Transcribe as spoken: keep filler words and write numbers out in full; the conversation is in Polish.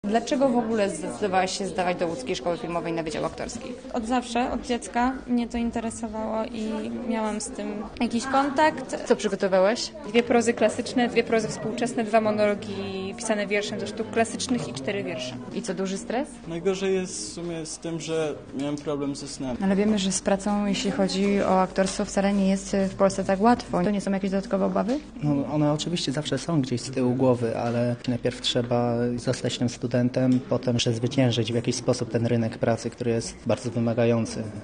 Dlaczego w ogóle zdecydowałaś się zdawać do Łódzkiej Szkoły Filmowej na Wydział Aktorski? Od zawsze, od dziecka mnie to interesowało i miałam z tym jakiś kontakt. Co przygotowałaś? Dwie prozy klasyczne, dwie prozy współczesne, dwa monologi pisane wierszem ze sztuk klasycznych i cztery wiersze. I co, duży stres? Najgorzej jest w sumie z tym, że miałem problem ze snem. Ale wiemy, że z pracą, jeśli chodzi o aktorstwo, wcale nie jest w Polsce tak łatwo. To nie są jakieś dodatkowe obawy? No, one oczywiście zawsze są gdzieś z tyłu głowy, ale najpierw trzeba zostać tym studentem, potem przezwyciężyć w jakiś sposób ten rynek pracy, który jest bardzo wymagający.